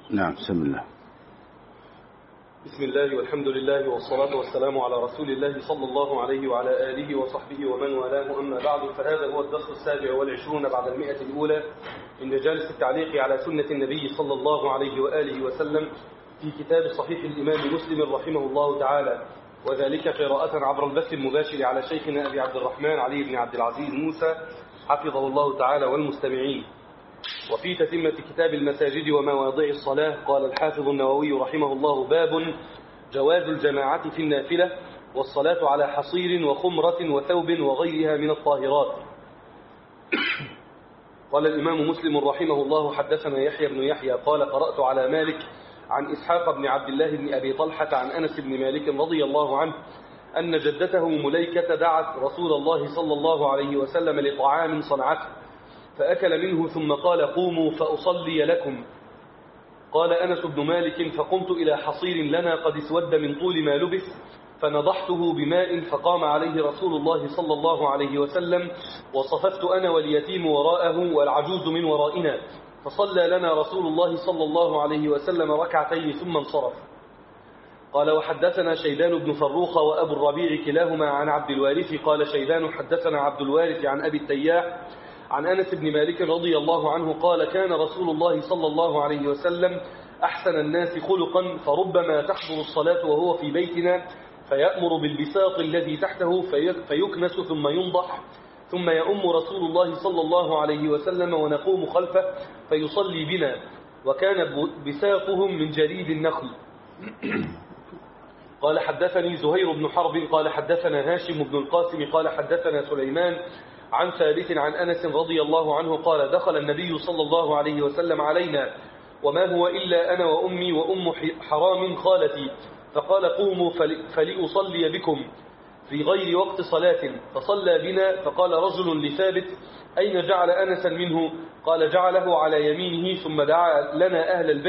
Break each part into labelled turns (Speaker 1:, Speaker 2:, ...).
Speaker 1: نعم، بسم الله.
Speaker 2: بسم الله والحمد لله والصلاة والسلام على رسول الله صلى الله عليه وعلى آله وصحبه ومن والاه، أما بعد، فهذا هو الدرس 27 بعد 100 الأولى من مجالس التعليق على سنة النبي صلى الله عليه وآله وسلم في كتاب صحيح الإمام مسلم رحمه الله تعالى، وذلك قراءة عبر البث المباشر على شيخنا أبي عبد الرحمن علي بن عبد العزيز موسى حفظه الله تعالى والمستمعين. وفي تتمة كتاب المساجد ومواضع الصلاة قال الحافظ النووي رحمه الله: باب جواز الجماعة في النافلة والصلاة على حصير وخمرة وثوب وغيرها من الطاهرات. قال الإمام مسلم رحمه الله: حدثنا يحيى بن يحيى قال قرأت على مالك عن إسحاق بن عبد الله بن أبي طلحة عن أنس بن مالك رضي الله عنه أن جدته مليكة دعت رسول الله صلى الله عليه وسلم لطعام صنعته فأكل منه ثم قال: قوموا فأصلي لكم. قال أنس بن مالك: فقمت إلى حصير لنا قد اسود من طول ما لبث فنضحته بماء فقام عليه رسول الله صلى الله عليه وسلم، وصففت أنا واليتيم وراءه والعجوز من ورائنا، فصلى لنا رسول الله صلى الله عليه وسلم ركعتين ثم انصرف. قال: وحدثنا شيبان بن فروخ وأبو الربيع كلاهما عن عبد الوارث قال شيبان: حدثنا عبد الوارث عن أبي التياح عن أنس بن مالك رضي الله عنه قال: كان رسول الله صلى الله عليه وسلم أحسن الناس خلقا، فربما تحضر الصلاة وهو في بيتنا فيأمر بالبساط الذي تحته فيكنس ثم ينضح، ثم يؤم رسول الله صلى الله عليه وسلم ونقوم خلفه فيصلي بنا، وكان بساطهم من جريد النخل. قال: حدثني زهير بن حرب قال حدثنا هاشم بن القاسم قال حدثنا سليمان عن ثابت عن أنس رضي الله عنه قال: دخل النبي صلى الله عليه وسلم علينا وما هو إلا أنا وأمي وأم حرام خالتي، فقال: قوموا فلأصلي بكم في غير وقت صلاة، فصلى بنا. فقال رجل لثابت: أين جعل أنسا منه؟ قال: جعله على يمينه، ثم دعا لنا أهل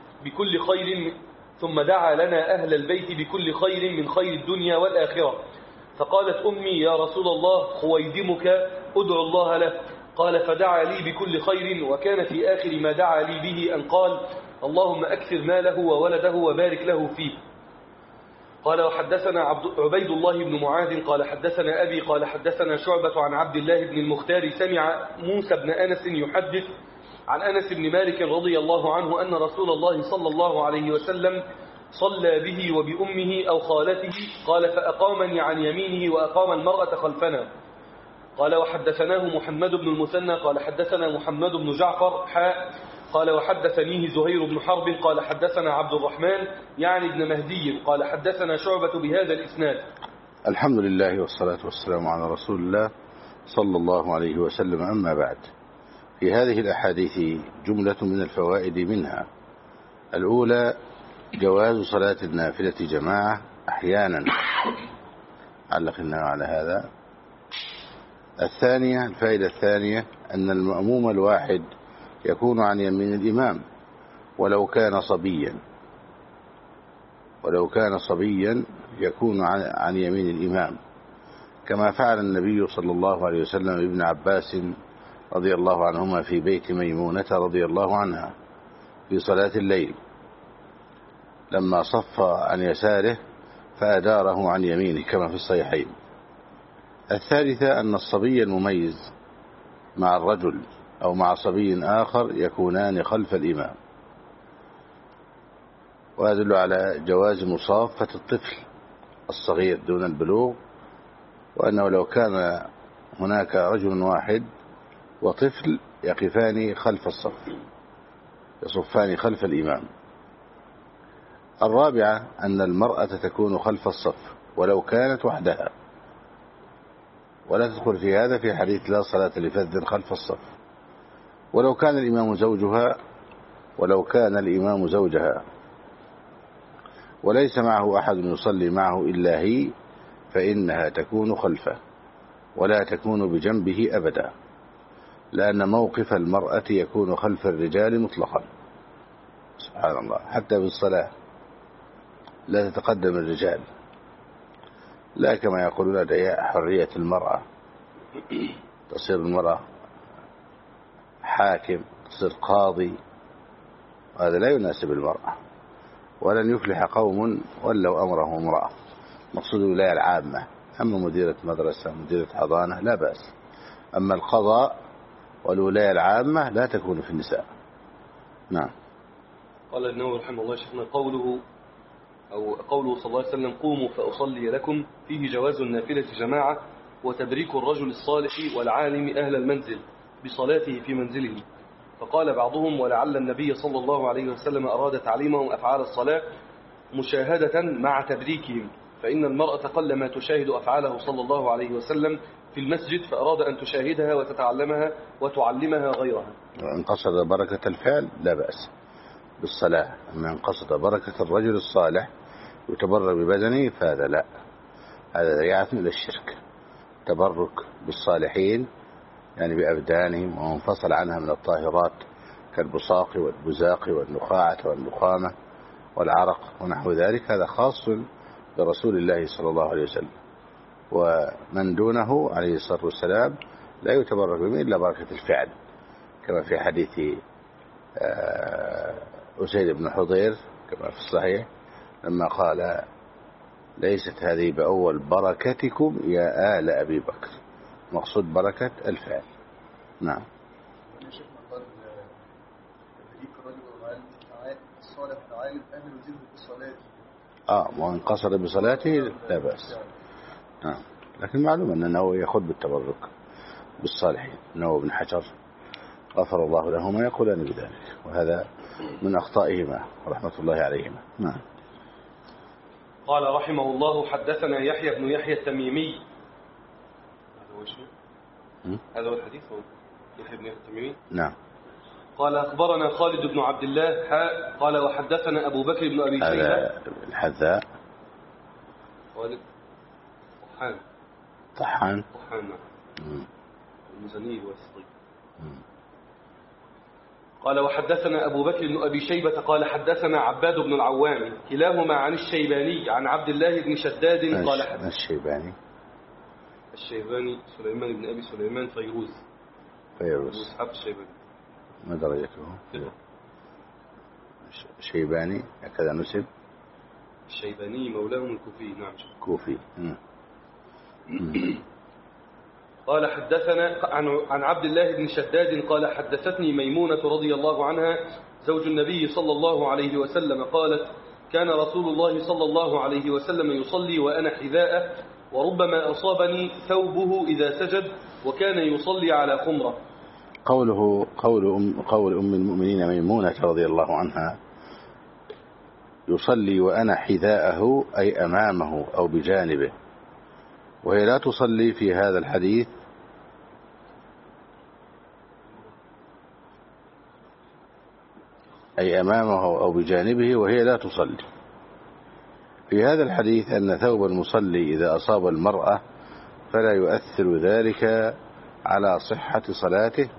Speaker 2: البيت بكل خير من خير الدنيا والآخرة. فقالت أمي: يا رسول الله، خويدمك أدعو الله له. قال: فدعا لي بكل خير، وكان في آخر ما دعا لي به أن قال: اللهم أكثر ماله وولده وبارك له فيه. قال: وحدثنا عبيد الله بن معاذ قال حدثنا أبي قال حدثنا شعبة عن عبد الله بن المختار سمع موسى بن أنس يحدث عن أنس بن مالك رضي الله عنه أن رسول الله صلى الله عليه وسلم صلى به وبأمه أو خالته. قال: فأقامني عن يمينه وأقام المرأة خلفنا. قال: وحدثناه محمد بن المثنى قال حدثنا محمد بن جعفر قال: وحدثنيه زهير بن حرب قال حدثنا عبد الرحمن يعني ابن مهدي قال حدثنا شعبة بهذا الإسناد.
Speaker 1: الحمد لله والصلاة والسلام على رسول الله صلى الله عليه وسلم. أما بعد، في هذه الأحاديث جملة من الفوائد، منها: الأولى جواز صلاة النافلة جماعة أحيانا، علقنا على هذا. الثانية، الفائدة الثانية، أن المأموم الواحد يكون عن يمين الإمام ولو كان صبيا يكون عن يمين الإمام، كما فعل النبي صلى الله عليه وسلم ابن عباس رضي الله عنهما في بيت ميمونة رضي الله عنها في صلاة الليل، لما صف عن يساره فأداره عن يمينه كما في الصحيحين. الثالثة أن الصبي المميز مع الرجل أو مع صبي آخر يكونان خلف الإمام، ويدل على جواز مصافة الطفل الصغير دون البلوغ، وأنه لو كان هناك رجل واحد وطفل يقفان خلف الصف، يصفان خلف الإمام. الرابعة أن المرأة تكون خلف الصف ولو كانت وحدها، ولا تدخل في هذا في حديث لا صلاة لفذ خلف الصف، ولو كان الإمام زوجها وليس معه أحد يصلي معه إلا هي، فإنها تكون خلفه ولا تكون بجنبه أبدا، لأن موقف المرأة يكون خلف الرجال مطلقا. سبحان الله، حتى بالصلاة لا تتقدم الرجال، لا كما يقولون حرية المرأة، تصير المرأة حاكم، تصير قاضي، هذا لا يناسب المرأة، ولن يفلح قوم ولوا أمرهم امرأة. مقصود الولاية العامة، أما مديرة مدرسة مديرة حضانة لا بأس، أما القضاء والولاية العامة لا تكون في النساء. نعم.
Speaker 2: قال النووي رحمه الله شيخنا قوله صلى الله عليه وسلم قوموا فأصلي لكم فيه جواز النافلة جماعة وتبريك الرجل الصالح والعالم أهل المنزل بصلاته في منزله. فقال بعضهم ولعل النبي صلى الله عليه وسلم أراد تعليمهم أفعال الصلاة مشاهدة مع تبريكهم، فإن المرأة قلما تشاهد أفعاله صلى الله عليه وسلم في المسجد، فأراد أن تشاهدها وتتعلمها وتعلمها غيرها.
Speaker 1: وإن قصد بركة الفعل لا بأس بالصلاة، أما إن قصد بركة الرجل الصالح يتبرك ببدنه فهذا لا، هذا ذريعة إلى الشرك. تبرك بالصالحين يعني بأبدانهم ومنفصل عنها من الطاهرات كالبصاق والبزاق والنخاعة والنخامة والعرق ونحو ذلك، هذا خاص برسول الله صلى الله عليه وسلم، ومن دونه عليه الصلاة والسلام لا يتبرك به إلا بركة الفعل، كما في حديث أسيد بن حضير كما في الصحيح لما قال ليست هذه بأول بركتكم يا آل أبي بكر، مقصود بركة الفعل. نعم. وإن قصر بصلاته لا بأس. نعم. لكن معلوم أن النووي يأخذ بالتبرك بالصالحين، النووي بن حجر غفر الله لهما يقولان بذلك، وهذا من أخطائهما رحمة الله عليهما. نعم.
Speaker 2: قال رحمه الله حدثنا يحيى بن يحيى التميمي. هذا هو الحديث، يحيى بن يحيى التميمي.
Speaker 1: نعم.
Speaker 2: قال أخبرنا خالد بن عبد الله قال وحدثنا أبو بكر بن أبي شيبة.
Speaker 1: الحذاء
Speaker 2: خالد
Speaker 1: طحان
Speaker 2: المزني والصديق. قال وحدثنا أبو بكر بن أبي شيبة قال حدثنا عباد بن العوام كلاهما عن الشيباني عن عبد الله بن شداد قال
Speaker 1: الشيباني
Speaker 2: سليمان بن أبي سليمان فيروز حب الشيباني.
Speaker 1: ما درجته؟ الشيباني هكذا نسب.
Speaker 2: الشيباني مولاهم الكوفي. نعم
Speaker 1: كوفي.
Speaker 2: قال حدثنا عن عبد الله بن شداد قال حدثتني ميمونة رضي الله عنها زوج النبي صلى الله عليه وسلم قالت كان رسول الله صلى الله عليه وسلم يصلي وأنا حذاءه وربما أصابني ثوبه إذا سجد وكان يصلي على خمرة.
Speaker 1: قول أم المؤمنين ميمونة رضي الله عنها يصلي وأنا حذاءه أي أمامه أو بجانبه، وهي لا تصلي في هذا الحديث أي أمامه أو بجانبه، وهي لا تصلي. في هذا الحديث أن ثوب المصلي إذا أصاب المرأة فلا يؤثر ذلك على صحة صلاته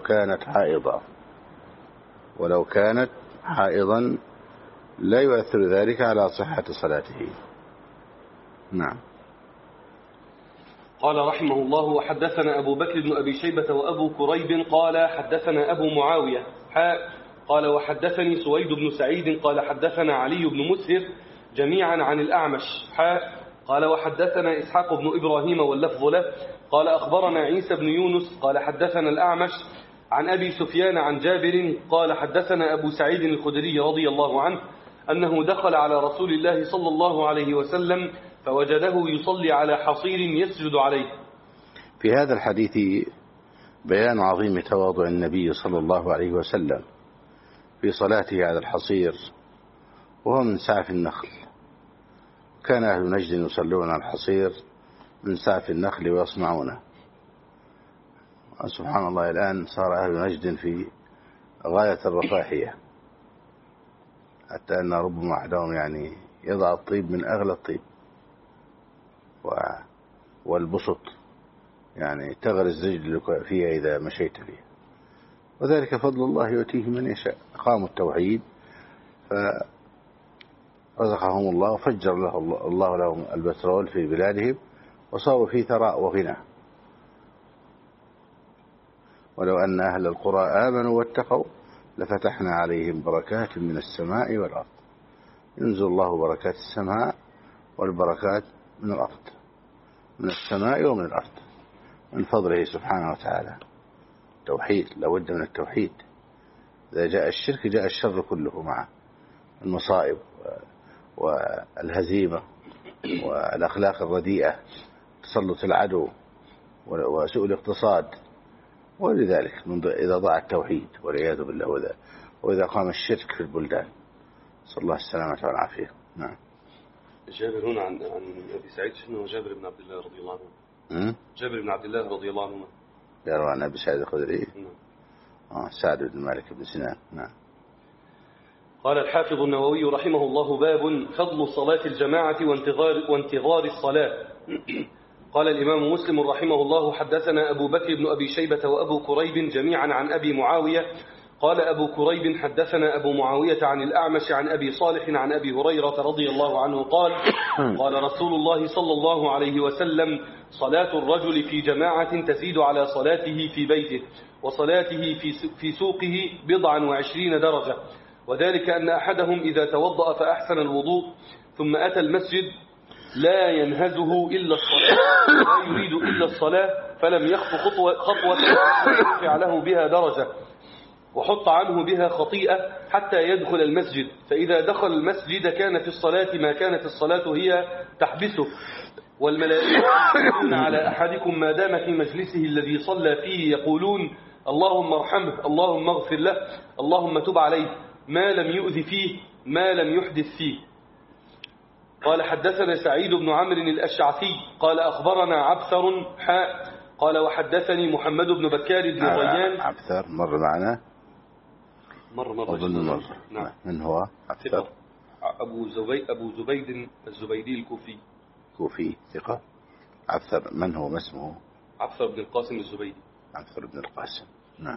Speaker 1: ولو كانت حائضا لا يؤثر ذلك على صحة صلاته. نعم.
Speaker 2: قال رحمه الله وحدثنا أبو بكر بن أبي شيبة وأبو كريب قال حدثنا أبو معاوية قال وحدثني سويد بن سعيد قال حدثنا علي بن مسهر جميعا عن الأعمش قال وحدثنا إسحاق بن إبراهيم واللفظ له قال أخبرنا عيسى بن يونس قال حدثنا الأعمش عن أبي سفيان عن جابر قال حدثنا أبو سعيد الخدري رضي الله عنه أنه دخل على رسول الله صلى الله عليه وسلم فوجده يصلي على حصير يسجد عليه.
Speaker 1: في هذا الحديث بيان عظيم تواضع النبي صلى الله عليه وسلم في صلاته على الحصير وهو من سعف النخل. كان أهل نجد يصلون على الحصير من سعف النخل ويصنعونه. سبحان الله الآن صار أهل نجد في غاية الرفاهية، حتى أن ربما أحدهم يعني يضع الطيب من أغلى الطيب والبسط، يعني تغرز رجلك فيها إذا مشيت فيها، وذلك فضل الله يؤتيه من يشاء. قاموا التوحيد فرزقهم الله وفجر الله لهم البترول في بلادهم وصاروا في ثراء وغنى. ولو أن أهل القرى آمنوا واتقوا لفتحنا عليهم بركات من السماء والأرض. ينزل الله بركات السماء والبركات من الأرض، من السماء ومن الأرض، من فضله سبحانه وتعالى. توحيد، لابد من التوحيد. إذا جاء الشرك جاء الشر كله معه، المصائب والهزيمة والأخلاق الرديئة، تسلط العدو وسوء الاقتصاد. ولذلك إذا ضاع التوحيد والعياذ بالله، وإذا قام الشرك في البلدان، صلى الله السلامة والعافية. نعم.
Speaker 2: جابر هنا عن أبي سعيد شنو جابر بن عبد الله رضي الله عنه. جابر بن عبد الله رضي الله عنه
Speaker 1: يروى عن أبي سعيد الخدري.
Speaker 2: نعم.
Speaker 1: سعد بن مالك بن سنان. نعم.
Speaker 2: قال الحافظ النووي رحمه الله: باب فضل صلاة الجماعة وانتظار الصلاة. قال الإمام مسلم رحمه الله: حدثنا أبو بكر بن أبي شيبة وأبو كريب جميعا عن أبي معاوية. قال أبو كريب: حدثنا أبو معاوية عن الأعمش عن أبي صالح عن أبي هريرة رضي الله عنه قال: قال رسول الله صلى الله عليه وسلم: صلاة الرجل في جماعة تزيد على صلاته في بيته وصلاته في سوقه 27 درجة، وذلك أن أحدهم إذا توضأ فأحسن الوضوء ثم أتى المسجد لا ينهزه إلا الصلاة، لا يريد إلا الصلاة، فلم يخط خطوة يرفع له بها درجة وحط عنه بها خطيئة حتى يدخل المسجد، فإذا دخل المسجد كان في الصلاة ما كانت الصلاة هي تحبسه، والملائكة يقولون على أحدكم ما دام في مجلسه الذي صلى فيه يقولون: اللهم ارحمه، اللهم اغفر له، اللهم تب عليه، ما لم يؤذ فيه، ما لم يحدث فيه. قال حدثنا سعيد بن عمرو الأشعثي قال أخبرنا عبثر قال وحدثني محمد بن بكار بن ريان.
Speaker 1: عبثر مر معنا
Speaker 2: مرة.
Speaker 1: نعم. من هو عبثر؟
Speaker 2: أبو زبيد الزبيدي
Speaker 1: كوفي ثقة. عبثر من هو؟ ما اسمه؟
Speaker 2: عبثر بن القاسم الزبيدي.
Speaker 1: عبثر بن القاسم. نعم.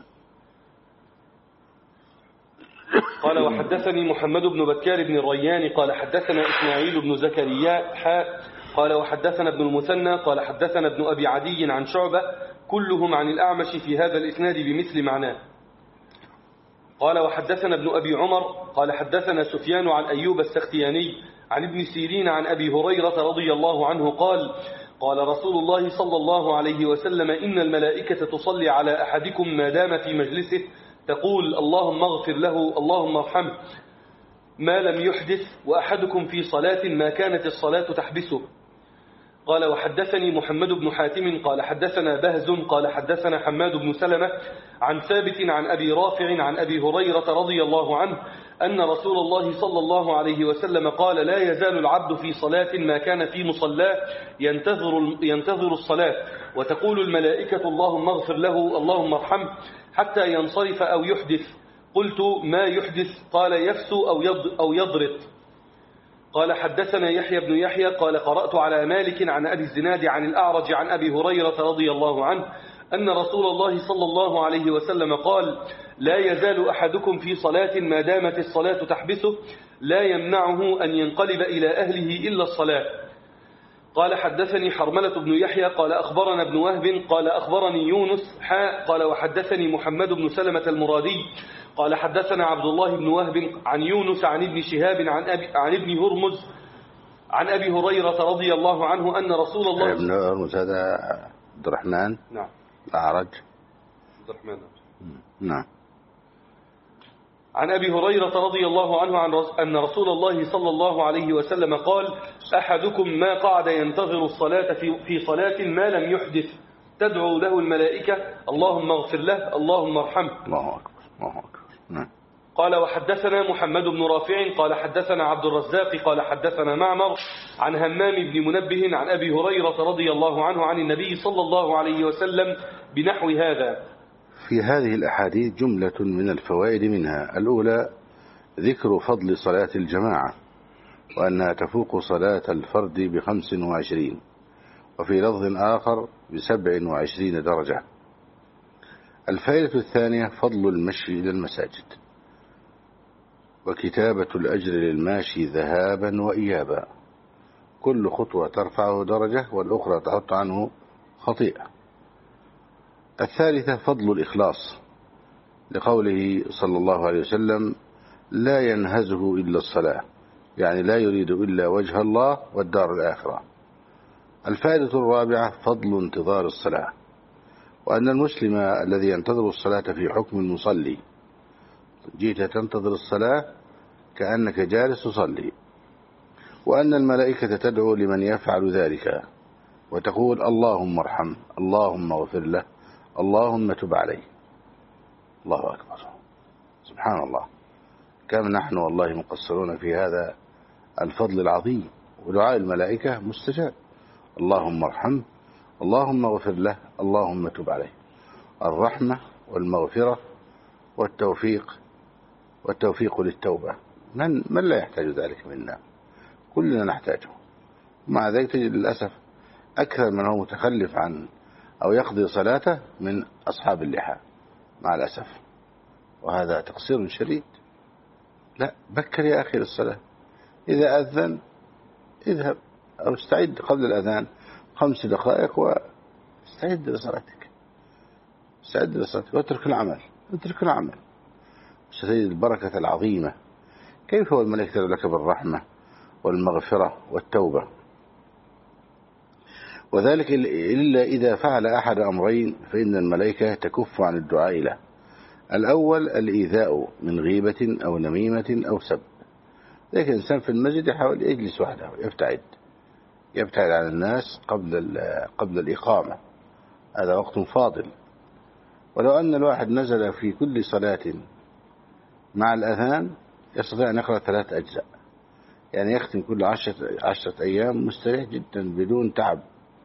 Speaker 2: قال وحدثني محمد بن بكار بن الريان قال حدثنا إسماعيل بن زكريا قال وحدثنا ابن المثنى قال حدثنا ابن أبي عدي عن شعبة كلهم عن الأعمش في هذا الإسناد بمثل معناه. قال وحدثنا ابن أبي عمر قال حدثنا سفيان عن أيوب السختياني عن ابن سيرين عن أبي هريرة رضي الله عنه قال: قال رسول الله صلى الله عليه وسلم: إن الملائكة تصلي على أحدكم ما دام في مجلسه تقول: اللهم اغفر له، اللهم ارحمه، ما لم يحدث، وأحدكم في صلاة ما كانت الصلاة تحبسه. قال وحدثني محمد بن حاتم قال حدثنا بهز قال حدثنا حماد بن سلمة عن ثابت عن أبي رافع عن أبي هريرة رضي الله عنه أن رسول الله صلى الله عليه وسلم قال: لا يزال العبد في صلاة ما كان في مصلاه ينتظر الصلاة، وتقول الملائكة: اللهم اغفر له، اللهم ارحمه، حتى ينصرف أو يحدث. قلت: ما يحدث؟ قال: يفسو أو يضرط. قال حدثنا يحيى بن يحيى قال قرأت على مالك عن أبي الزناد عن الأعرج عن أبي هريرة رضي الله عنه أن رسول الله صلى الله عليه وسلم قال: لا يزال أحدكم في صلاة ما دامت الصلاة تحبسه، لا يمنعه أن ينقلب إلى أهله إلا الصلاة. قال حدثني حرملة بن يحيى قال أخبرنا ابن وهب قال أخبرني يونس قال وحدثني محمد بن سلمة المرادي قال حدثنا عبد الله بن وهب عن يونس عن ابن شهاب عن ابن هرمز عن أبي هريرة رضي الله عنه أن رسول الله
Speaker 1: ابن هرمز هذا عبد الرحمن.
Speaker 2: نعم.
Speaker 1: الأعرج
Speaker 2: عبد الرحمن.
Speaker 1: نعم.
Speaker 2: عن أبي هريرة رضي الله عنه أن رسول الله صلى الله عليه وسلم قال: أحدكم ما قعد ينتظر الصلاة في صلاة ما لم يحدث تدعو له الملائكة: اللهم اغفر له، اللهم ارحمه.
Speaker 1: الله أكبر، الله أكبر. نعم.
Speaker 2: قال وحدثنا محمد بن رافع قال حدثنا عبد الرزاق قال حدثنا معمر عن همام بن منبه عن أبي هريرة رضي الله عنه عن النبي صلى الله عليه وسلم بنحو هذا.
Speaker 1: في هذه الأحاديث جملة من الفوائد، منها: الأولى ذكر فضل صلاة الجماعة وأنها تفوق صلاة الفرد ب25، وفي لفظ آخر ب27 درجة. الفائدة الثانية فضل المشي إلى المساجد وكتابة الأجر للماشي ذهابا وإيابا، كل خطوة ترفعه درجة والأخرى تحط عنه خطيئة. الثالثة فضل الإخلاص لقوله صلى الله عليه وسلم: لا ينهزه إلا الصلاة، يعني لا يريد إلا وجه الله والدار الآخرة. الفائدة الرابعة فضل انتظار الصلاة، وأن المسلم الذي ينتظر الصلاة في حكم المصلي، جيت تنتظر الصلاة كأنك جالس تصلي، وأن الملائكة تدعو لمن يفعل ذلك وتقول: اللهم ارحم، اللهم اغفر له، اللهم تب عليه. الله أكبر، سبحان الله، كم نحن والله مقصرون في هذا الفضل العظيم. ودعاء الملائكة مستجاب: اللهم ارحمه، اللهم اغفر له، اللهم تب عليه. الرحمة والمغفرة والتوفيق للتوبة، من لا يحتاج ذلك منا؟ كلنا نحتاجه. مع ذلك تجد للأسف أكثر من هو متخلف عن أو يقضي صلاته من أصحاب اللحى، مع الأسف، وهذا تقصير شديد. لا، بكر يا أخي للصلاة، إذا أذن اذهب أو استعد قبل الأذان 5 دقائق واستعد لصلاتك، واترك العمل، ستجد البركة العظيمة. كيف هو الملائكة تدعو لك بالرحمة والمغفرة والتوبة؟ وذلك إلا إذا فعل أحد أمرين فإن الملائكة تكف عن الدعاء له. الأول الإيذاء من غيبة أو نميمة أو سب، لكن الإنسان في المسجد يحاول يجلس وحده، يبتعد عن الناس قبل الإقامة، هذا وقت فاضل. ولو أن الواحد نزل في كل صلاة مع الأذان يستطيع أن يقرأ 3 أجزاء، يعني يختم كل 10 أيام مستريح جدا بدون تعب،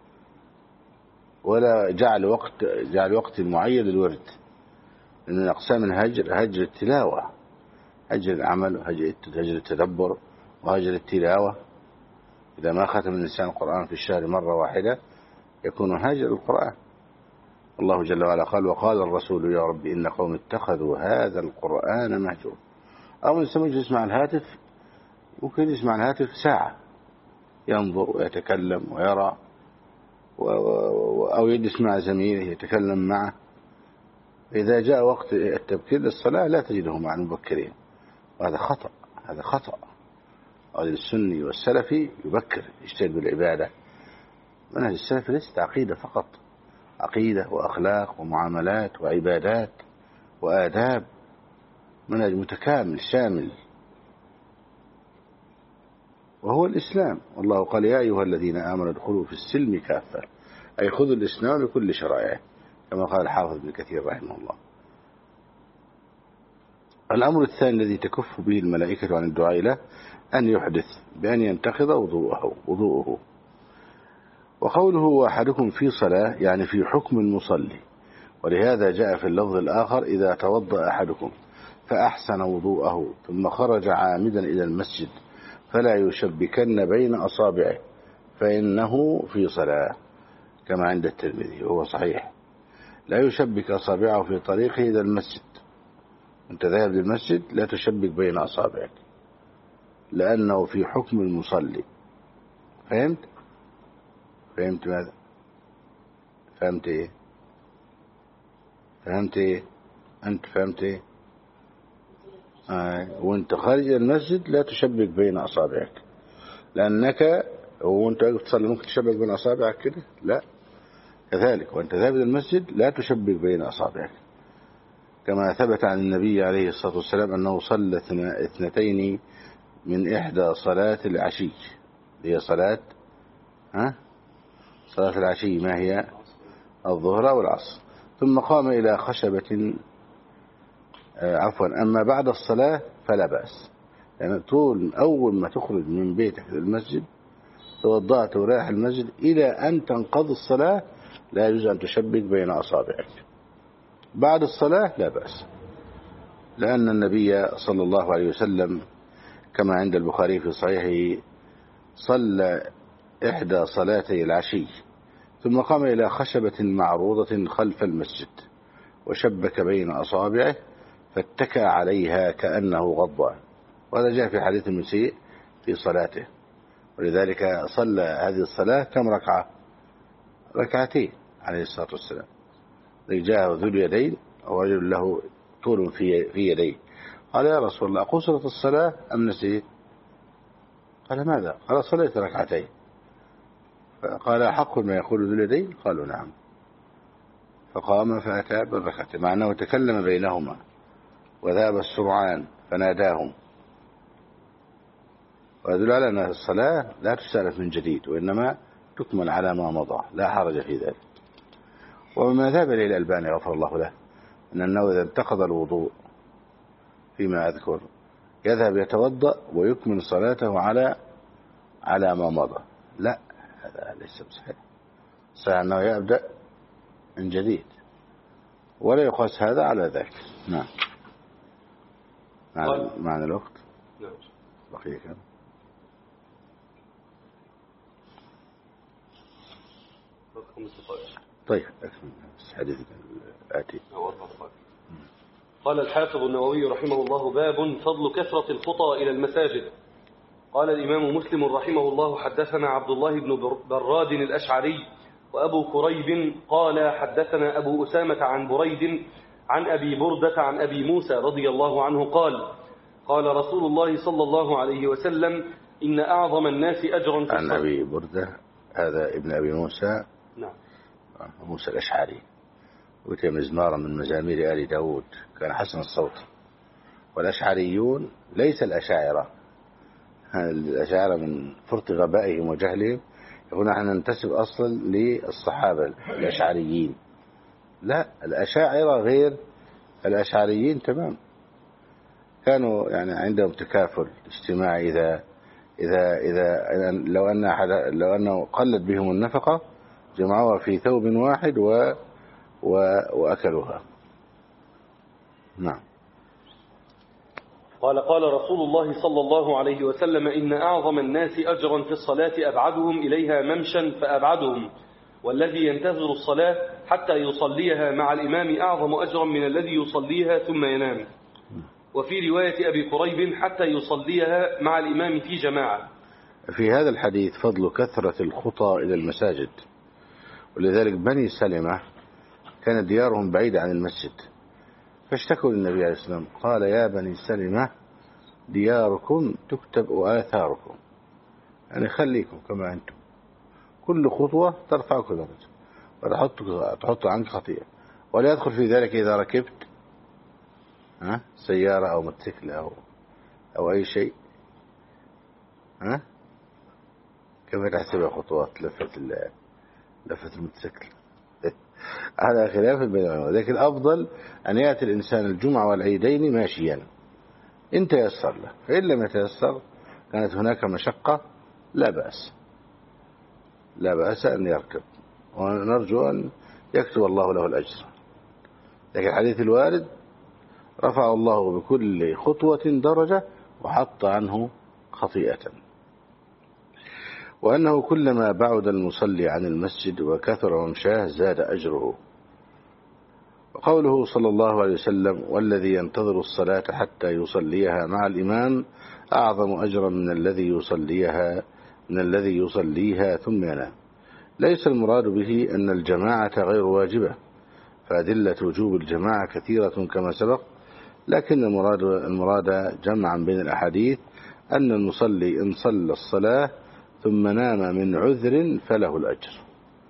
Speaker 1: ولا جعل وقت معين للورد. من أقسام الهجر هجر التلاوة، هجر العمل، وهجر التدبر، وهجر التلاوة. إذا ما ختم الإنسان القرآن في الشهر مرة واحدة يكون هاجر القرآن. الله جل وعلا قال: وقال الرسول يا رب إن قوم اتخذوا هذا القرآن مهجور. أو الإنسان يسمع الهاتف، ممكن يسمع الهاتف ساعة، ينظر ويتكلم ويرى، أو يجلس مع زميله يتكلم معه. إذا جاء وقت التبكير للصلاة لا تجده مع المبكرين، وهذا خطأ. السني والسلفي يبكر، يشتغل بالعبادة. منهج السلف ليست عقيدة فقط، عقيدة وأخلاق ومعاملات وعبادات وآداب، منهج متكامل شامل، وهو الإسلام. والله قال: يا أيها الذين آمنوا ادخلوا في السلم كافة، أي خذوا الإسلام بكل شرائعه، كما قال الحافظ ابن كثير رحمه الله. الأمر الثاني الذي تكف به الملائكة عن الدعاء له أن يحدث بأن ينتقض وضوءه. وقوله أحدكم في صلاة يعني في حكم المصلي، ولهذا جاء في اللفظ الآخر: إذا توضأ أحدكم فأحسن وضوءه ثم خرج عامدا إلى المسجد فلا يشبكن بين أصابعه فإنه في صلاة، كما عند الترمذي، وهو صحيح. لا يشبك أصابعه في طريقه إلى المسجد، أنت ذاهب للمسجد لا تشبك بين أصابعك، لأنه في حكم المصلي. فهمت ماذا؟ فهمت إيه؟ أنت فهمت إيه؟ وأنت خارج المسجد لا تشبك بين أصابعك، لأنك وأنت تصلي ممكن تشبك بين أصابعك كده؟ لا، كذلك وأنت ذاهب إلى المسجد لا تشبك بين أصابعك، كما ثبت عن النبي عليه الصلاة والسلام أنه صلى 2 من إحدى صلاة العشي، هي صلاة العشي، ما هي؟ الظهر والعصر، ثم قام إلى خشبة، أما بعد الصلاة فلا بأس، يعني طول أول ما تخرج من بيتك للمسجد توضأت ورايح المسجد إلى أن تنقضي الصلاة لا يجوز أن تشبك بين أصابعك. بعد الصلاة لا بأس، لأن النبي صلى الله عليه وسلم كما عند البخاري في صحيحه صلى إحدى صلاتي العشي ثم قام إلى خشبة معروضة خلف المسجد وشبك بين أصابعه فاتكى عليها كأنه غضبان، وهذا جاء في حديث المسيء في صلاته، ولذلك صلى هذه الصلاة كم ركعة؟ 2 عليه الصلاة والسلام. جاء ذو اليدين ورجل له طول في يديه. قال يا رسول الله قصرت الصلاة أم نسيت؟ قال ماذا؟ قال صليت ركعتين. فقال أحق ما يقول ذو اليدين؟ قالوا نعم. فقام فأتى بالركعتين، مع أنه تكلم بينهما وذهب السرعان فناداهم، ويدل على أن الصلاة لا تستأنف من جديد، وإنما تكمل على ما مضى، لا حرج في ذلك. ومما ذهب إليه الألباني غفر الله له أنه إذا انتقض الوضوء فيما أذكر يذهب يتوضأ ويكمل صلاته على ما مضى. لا، هذا ليس بصحيح. صحيح أنه يبدأ من جديد، ولا يقاس هذا على ذاك. نعم. معنى الوقت.
Speaker 2: نعم.
Speaker 1: بقي كم؟ طيب أكمل حديث الآتي.
Speaker 2: قال الحافظ النووي رحمه الله: باب فضل كثرة الخطى إلى المساجد. قال الإمام مسلم رحمه الله: حدثنا عبد الله بن براد الأشعري وأبو كريب قال حدثنا أبو أسامة عن بريد عن أبي بردة عن أبي موسى رضي الله عنه قال: قال رسول الله صلى الله عليه وسلم: إن أعظم الناس أجرا في
Speaker 1: عن أبي بردة، هذا ابن أبي موسى.
Speaker 2: نعم.
Speaker 1: موسى الأشعري، وكان مزمارا من مزامير آل داود، كان حسن الصوت. والأشعريون ليس الأشاعرة، الأشاعرة من فرط غبائهم وجهلهم يقول نحن ننتسب أصلا للصحابة الأشعريين. لا، الأشاعرة غير الأشعريين تمام. كانوا يعني عندهم تكافل اجتماعي، إذا لو أنه قلت بهم النفقة جمعوها في ثوب واحد وأكلوها. نعم.
Speaker 2: قال: قال رسول الله صلى الله عليه وسلم: إن أعظم الناس أجرا في الصلاة أبعدهم إليها ممشا فأبعدهم، والذي ينتظر الصلاة حتى يصليها مع الإمام أعظم أجرا من الذي يصليها ثم ينام. وفي رواية أبي قريب: حتى يصليها مع الإمام في جماعة.
Speaker 1: في هذا الحديث فضل كثرة الخطى إلى المساجد، ولذلك بني سلمة كانت ديارهم بعيدة عن المسجد، فاشتكوا للنبي عليه السلام قال: يا بني سلمة دياركم تكتب آثاركم، يعني خليكم كما أنتم، كل خطوة ترفعك درجة وتحط عنك خطيئة. ولا يدخل في ذلك إذا ركبت سيارة أو موتوسيكل أو أي شيء، كيف تحسبها خطوات لفت الموتوسيكل؟ هذا خلاف بين العلماء. لكن الأفضل أن يأتي الإنسان الجمعة والعيدين ماشيا إن تيسر له، فإن لم يتيسر كانت هناك مشقة لا بأس أن يركب، ونرجو أن يكتب الله له الأجر. لكن الحديث الوارد: رفع الله بكل خطوة درجة وحط عنه خطيئة، وأنه كلما بعد المصلي عن المسجد وكثر ممشاه زاد أجره. وقوله صلى الله عليه وسلم: والذي ينتظر الصلاة حتى يصليها مع الإمام أعظم أجرا من الذي يصليها ثم ينام. ليس المراد به أن الجماعة غير واجبة، فأدلة وجوب الجماعة كثيرة كما سبق، لكن المراد جمعا بين الأحاديث أن المصلي إن صلى الصلاة ثم نام من عذر فله الأجر،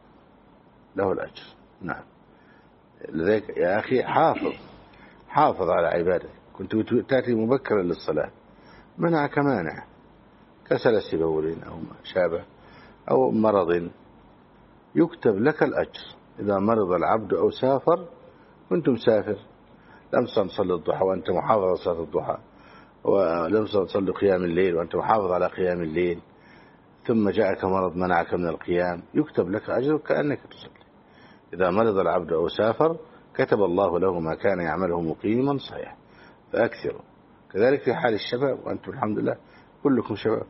Speaker 1: نعم. لذلك يا أخي حافظ على عبادتك. كنت تأتي مبكرا للصلاة، منعك مانع كسلس بول أو ما شابه أو مرض، يكتب لك الأجر. إذا مرض العبد أو سافر، كنت مسافر لم تصلي الضحى وأنت محافظ على صلاة الضحى، ولم تصلي قيام الليل وأنت محافظ على قيام الليل، ثم جاءك مرض منعك من القيام، يكتب لك أجر كأنك تصلي. إذا مرض العبد أو سافر كتب الله له ما كان يعمله مقيما صحيح، فأكثروا. كذلك في حال الشباب، وأنتم الحمد لله كلكم شباب.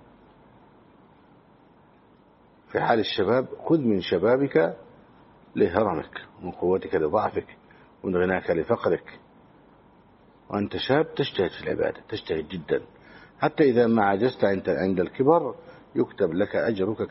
Speaker 1: في حال الشباب خذ من شبابك لهرمك، ومن قوتك لضعفك، ومن غناك لفقرك. وأنت شاب تجتهد في العبادة، تجتهد جدا، حتى إذا ما عجزت عند الكبر يكتب لك أجرك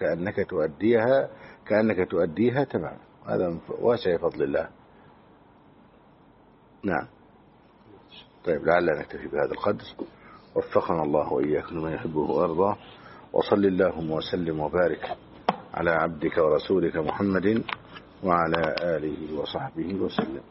Speaker 1: كأنك تؤديها تمام. هذا واسع فضل الله. نعم. طيب، لعلنا نكتفي بهذا القدر. وفقنا الله وإياكم لما يحبه ويرضاه. وصل اللهم وسلم وبارك على عبدك ورسولك محمد وعلى آله وصحبه وسلم.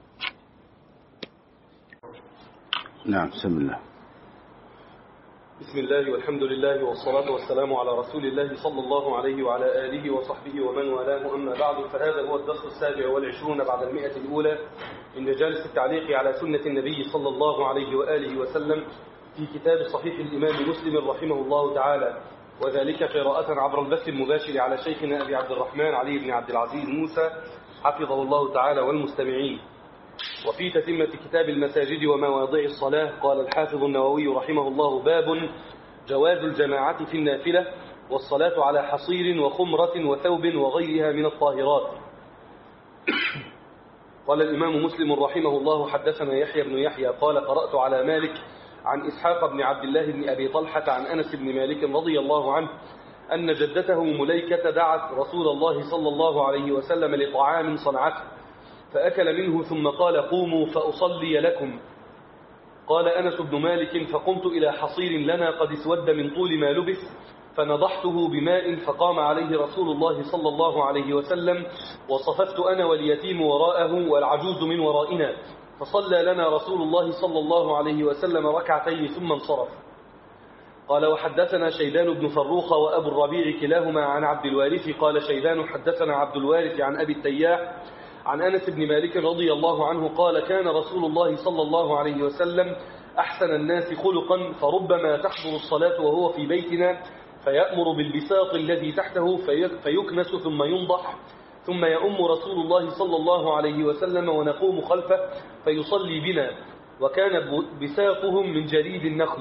Speaker 1: نعم، بسم الله.
Speaker 2: بسم الله والحمد لله والصلاة والسلام على رسول الله صلى الله عليه وعلى آله وصحبه ومن والاه، أما بعد، فهذا هو الدرس 27 بعد 100 الأولى من مجالس التعليق على سنة النبي صلى الله عليه وآله وسلم في كتاب صحيح الإمام مسلم رحمه الله تعالى، وذلك قراءة عبر البث المباشر على شيخنا أبي عبد الرحمن علي بن عبد العزيز موسى حفظه الله تعالى والمستمعين. وفي تتمة كتاب المساجد ومواضع الصلاة قال الحافظ النووي رحمه الله: باب جواز الجماعة في النافلة والصلاة على حصير وخمرة وثوب وغيرها من الطاهرات. قال الإمام مسلم رحمه الله: حدثنا يحيى بن يحيى قال قرأت على مالك عن إسحاق بن عبد الله بن أبي طلحة عن أنس بن مالك رضي الله عنه أن جدته مليكة دعت رسول الله صلى الله عليه وسلم لطعام صنعته فأكل منه ثم قال: قوموا فأصلي لكم. قال أنس بن مالك: فقمت إلى حصير لنا قد اسود من طول ما لبث فنضحته بماء فقام عليه رسول الله صلى الله عليه وسلم وصففت أنا واليتيم وراءه والعجوز من ورائنا، فصلى لنا رسول الله صلى الله عليه وسلم ركعتين ثم انصرف. قال: وحدثنا شيبان بن فروخ وأبو الربيع كلاهما عن عبد الوارث. قال شيبان: حدثنا عبد الوارث عن أبي التياح عن أنس بن مالك رضي الله عنه قال: كان رسول الله صلى الله عليه وسلم أحسن الناس خلقا، فربما تحضر الصلاة وهو في بيتنا فيأمر بالبساط الذي تحته فيكنس ثم ينضح، ثم يؤم رسول الله صلى الله عليه وسلم ونقوم خلفه فيصلي بنا، وكان بساطهم من جريد النخل.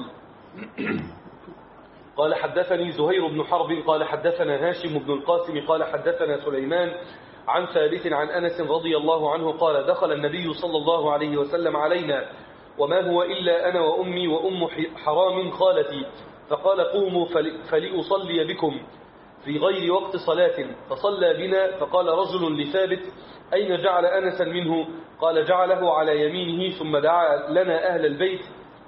Speaker 2: قال: حدثني زهير بن حرب قال حدثنا هاشم بن القاسم قال حدثنا سليمان عن ثابت عن أنس رضي الله عنه قال: دخل النبي صلى الله عليه وسلم علينا وما هو إلا أنا وأمي وأم حرام خالتي، فقال: قوموا فلأصلي بكم في غير وقت صلاة، فصلى بنا. فقال رجل لثابت: أين جعل أنسا منه؟ قال: جعله على يمينه ثم دعا لنا أهل البيت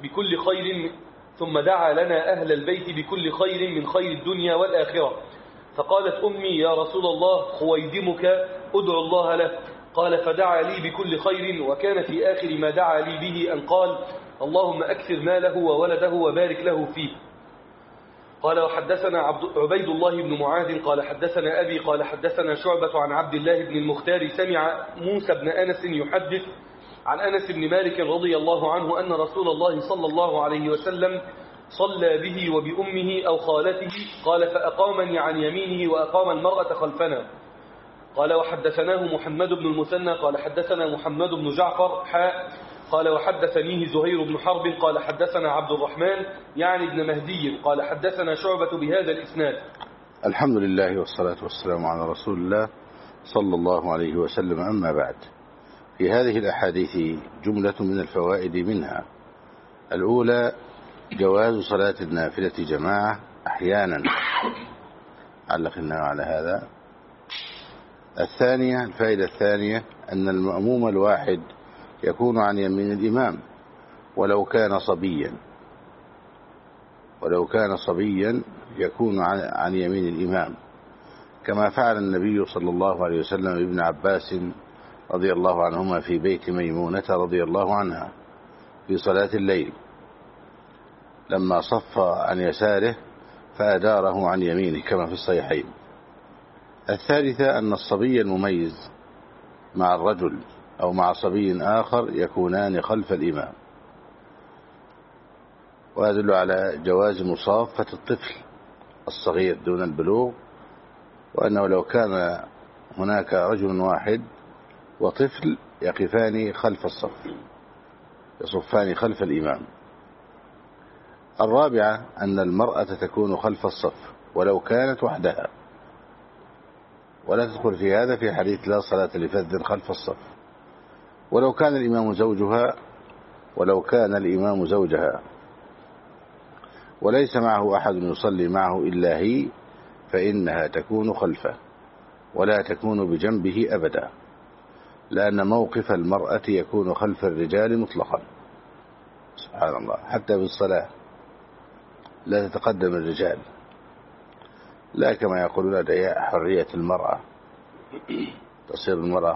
Speaker 2: بكل خير من خير الدنيا والآخرة. فقالت أمي: يا رسول الله، خويدمك أدعو الله له. قال: فدعا لي بكل خير، وكان في آخر ما دعا لي به أن قال: اللهم أكثر ماله وولده وبارك له فيه. قال: وحدثنا عبيد الله بن معاذ قال حدثنا أبي قال حدثنا شعبة عن عبد الله بن المختار سمع موسى بن أنس يحدث عن أنس بن مالك رضي الله عنه أن رسول الله صلى الله عليه وسلم صلى به وبأمه أو خالته. قال: فأقامني عن يمينه وأقام المرأة خلفنا. قال: وحدثناه محمد بن المثنى قال حدثنا محمد بن جعفر قال: وحدثنيه زهير بن حرب قال حدثنا عبد الرحمن يعني ابن مهدي قال حدثنا شعبة بهذا الإسناد.
Speaker 1: الحمد لله والصلاة والسلام على رسول الله صلى الله عليه وسلم. أما بعد، في هذه الأحاديث جملة من الفوائد، منها: الأولى جواز صلاة النافلة جماعة أحيانا، علقنا على هذا. الثانية، الفائدة الثانية، أن المأموم الواحد يكون عن يمين الإمام ولو كان صبيا يكون عن يمين الإمام، كما فعل النبي صلى الله عليه وسلم ابن عباس رضي الله عنهما في بيت ميمونة رضي الله عنها في صلاة الليل، لما صف عن يساره فأداره عن يمينه كما في الصحيحين. الثالثة أن الصبي المميز مع الرجل أو مع صبي آخر يكونان خلف الإمام، ويدل على جواز مصافة الطفل الصغير دون البلوغ، وأنه لو كان هناك رجل واحد وطفل يقفان خلف الصف، يصفان خلف الإمام. الرابعة أن المرأة تكون خلف الصف ولو كانت وحدها، ولا تدخل في هذا في حديث لا صلاة لفذ خلف الصف، ولو كان الإمام زوجها وليس معه أحد يصلي معه إلا هي، فإنها تكون خلفه ولا تكون بجنبه أبدا، لأن موقف المرأة يكون خلف الرجال مطلقا. سبحان الله، حتى بالصلاة لا تتقدم الرجال، لا كما يقولون حرية المرأة، تصير المرأة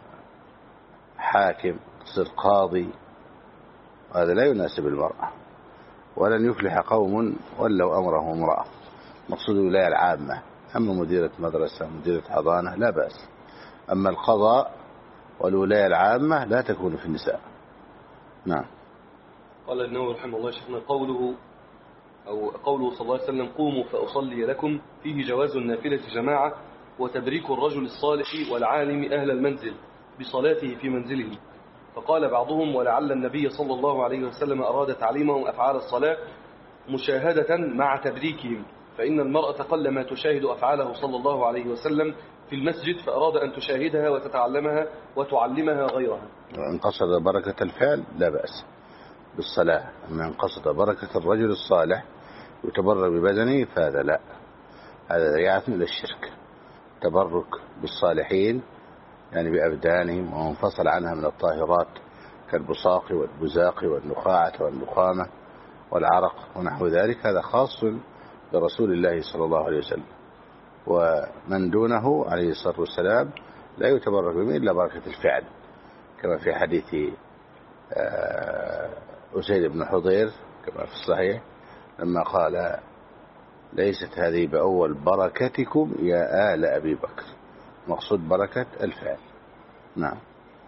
Speaker 1: حاكم، تصير قاضي، هذا لا يناسب المرأة، ولن يفلح قوم ولوا أمرهم امرأة. مقصود الولاية العامة، أما مديرة مدرسة، مديرة حضانة لا بأس، أما القضاء والولاية العامة لا تكون في النساء. نعم.
Speaker 2: قال النووي رحمه الله شيخنا قوله صلى الله عليه وسلم قوموا فأصلي لكم، فيه جواز النافلة جماعة وتبريك الرجل الصالح والعالم أهل المنزل بصلاته في منزله. فقال بعضهم ولعل النبي صلى الله عليه وسلم أراد تعليمهم أفعال الصلاة مشاهدة مع تبريكهم، فإن المرأة قلما تشاهد أفعاله صلى الله عليه وسلم في المسجد، فأراد أن تشاهدها وتتعلمها وتعلمها غيرها.
Speaker 1: إن قصد بركة الفعل لا بأس بالصلاة، أما إن قصد بركة الرجل الصالح يتبرك ببدنه فهذا لا، هذا ذريعة إلى الشرك. تبرك بالصالحين يعني بأبدانهم ومنفصل عنها من الطاهرات كالبصاق والبزاق والنخاعة والنخامة والعرق ونحو ذلك، هذا خاص برسول الله صلى الله عليه وسلم، ومن دونه عليه الصلاة والسلام لا يتبرك به إلا بركة الفعل، كما في حديث أسيد بن حضير كما في الصحيح لما قال ليست هذه بأول بركتكم يا آل أبي بكر، مقصود بركة الفعل. نعم.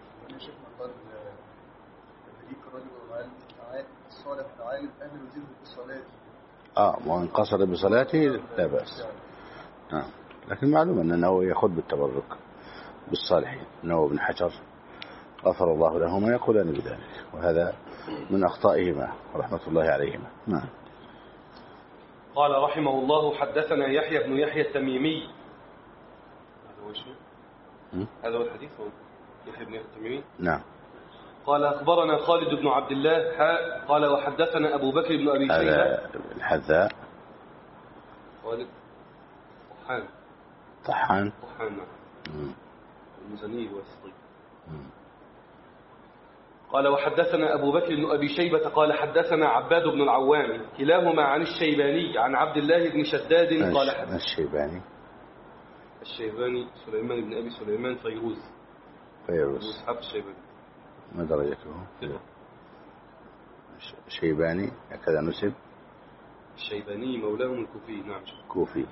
Speaker 1: وإن قصر بصلاته لا بأس. نعم. لكن معلوم أن النووي يأخذ بالتبرك بالصالحين، النووي بن حجر غفر الله لهما يقولان بذلك، وهذا من أخطائهما رحمة الله عليهما. نعم.
Speaker 2: قال رحمه الله حدثنا يحيى بن يحيى التميمي، هذا هو الحديث، يحيى بن يحيى التميمي.
Speaker 1: نعم.
Speaker 2: قال أخبرنا خالد بن عبد الله قال وحدثنا أبو بكر بن أبي شيبة.
Speaker 1: هذا الحذاء
Speaker 2: خالد
Speaker 1: طحان
Speaker 2: المزني والصديق. قال وحدثنا أبو بكر بن أبي شيبة قال حدثنا عباد بن العوام كلاهما عن الشيباني عن عبد الله بن شداد قال
Speaker 1: الشيباني
Speaker 2: سليمان بن أبي سليمان فيروز مصحف الشيباني.
Speaker 1: ما درجته؟ شيباني هكذا نسب.
Speaker 2: الشيباني مولاهم الكوفي. نعم
Speaker 1: كوفي.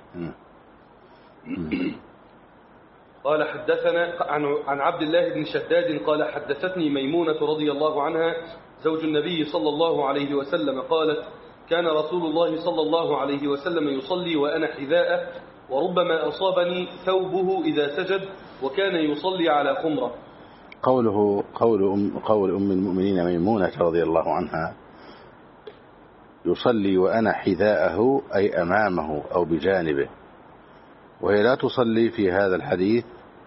Speaker 2: قال حدثنا عن عبد الله بن شداد قال حدثتني ميمونة رضي الله عنها زوج النبي صلى الله عليه وسلم قالت كان رسول الله صلى الله عليه وسلم يصلي وأنا حذاءه، وربما أصابني ثوبه إذا سجد، وكان يصلي على خمرة.
Speaker 1: قول أم المؤمنين ميمونة رضي الله عنها يصلي وأنا حذاءه أي أمامه أو بجانبه، وهي لا تصلي في هذا الحديث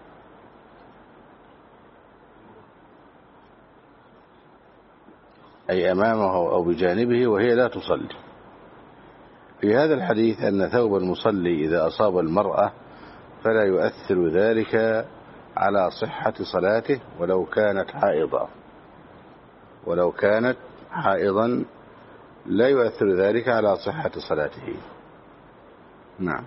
Speaker 1: أي أمامه أو بجانبه، وهي لا تصلي. في هذا الحديث أن ثوب المصلي إذا أصاب المرأة فلا يؤثر ذلك على صحة صلاته ولو كانت حائضا لا يؤثر ذلك على صحة صلاته. نعم.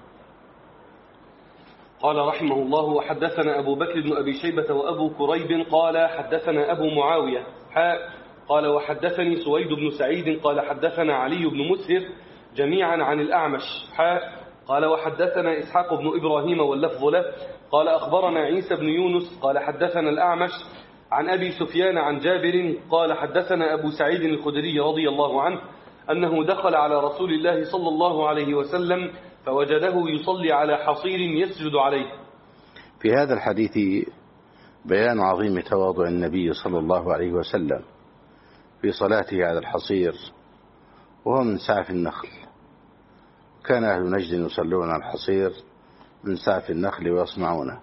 Speaker 2: قال رحمه الله وحدثنا أبو بكر بن أبي شيبة وأبو كريب قال حدثنا أبو معاوية قال وحدثني سويد بن سعيد قال حدثنا علي بن مسهر جميعا عن الأعمش قال وحدثنا إسحاق بن إبراهيم واللفظ له قال أخبرنا عيسى بن يونس قال حدثنا الأعمش عن أبي سفيان عن جابر قال حدثنا أبو سعيد الخدري رضي الله عنه أنه دخل على رسول الله صلى الله عليه وسلم فوجده يصلي على حصير يسجد عليه.
Speaker 1: في هذا الحديث بيان عظيم تواضع النبي صلى الله عليه وسلم في صلاته على الحصير، وهو من سعف النخل. كان أهل نجد يصلون على الحصير من سعف النخل ويصنعونه.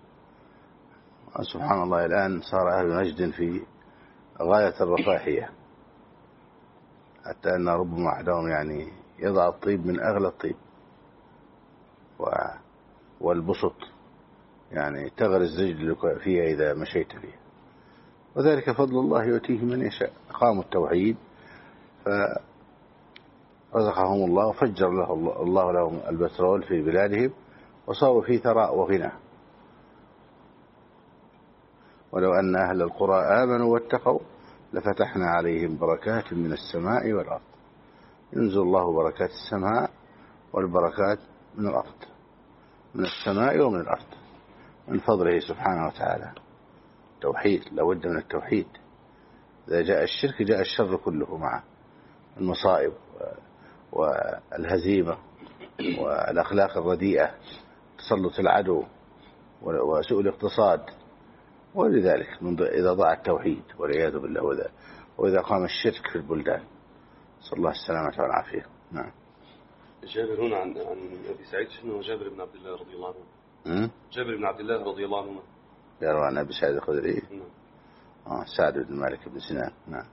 Speaker 1: سبحان الله الآن صار أهل نجد في غاية الرفاهية، حتى أن ربما أحدهم يعني يضع الطيب من أغلى الطيب والبسط، يعني تغرز رجلك فيها إذا مشيت فيها، وذلك فضل الله يؤتيه من يشاء. أقاموا التوحيد فرزقهم الله وفجر الله لهم البترول في بلادهم وصاروا في ثراء وغنى. ولو أن أهل القرى آمنوا واتقوا لفتحنا عليهم بركات من السماء والأرض. ينزل الله بركات السماء والبركات من الأرض، من السماء ومن الأرض، من فضله سبحانه وتعالى. توحيد، لابد من التوحيد. إذا جاء الشرك جاء الشر كله معه، المصائب والهزيمة والأخلاق الرديئة، تسلط العدو وسوء الاقتصاد. ولذلك إذا ضاع التوحيد والعياذ بالله، وإذا قام الشرك في البلدان، صلى الله السلامة والعافية. نعم.
Speaker 2: جابر هنا عن أبي سعيد شنو؟ جابر بن عبد الله رضي الله عنه. جابر بن عبد الله رضي الله عنه
Speaker 1: يروى عن أبي سعيد الخدري. سعد بن مالك بن سنان. نعم.